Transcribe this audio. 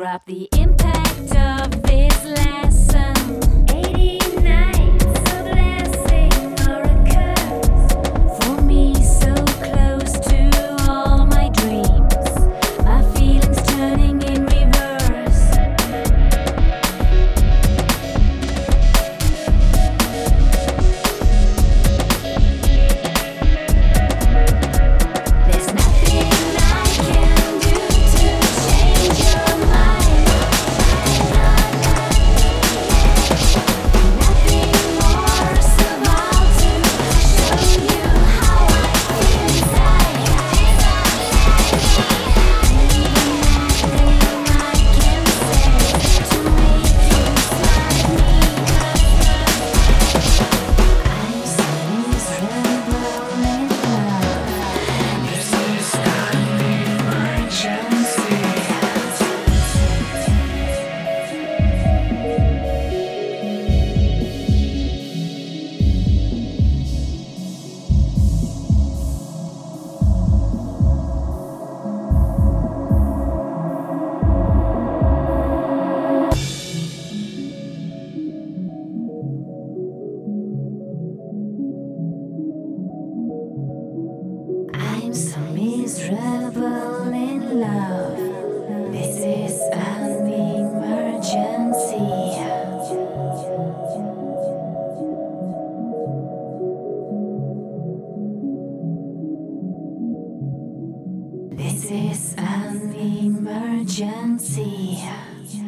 up the impact of this lesson. 80 nights, a blessing or a curse. For me, so close to all my dreams, my feelings turning in reverse. There's nothing I can do to change your mind. Nothing more survival to show you how I feel inside. Nothing I can say to make you smile me. I'm so miserable in love. This is an emergency. I'm so miserable in love. This is an emergency. This is an emergency.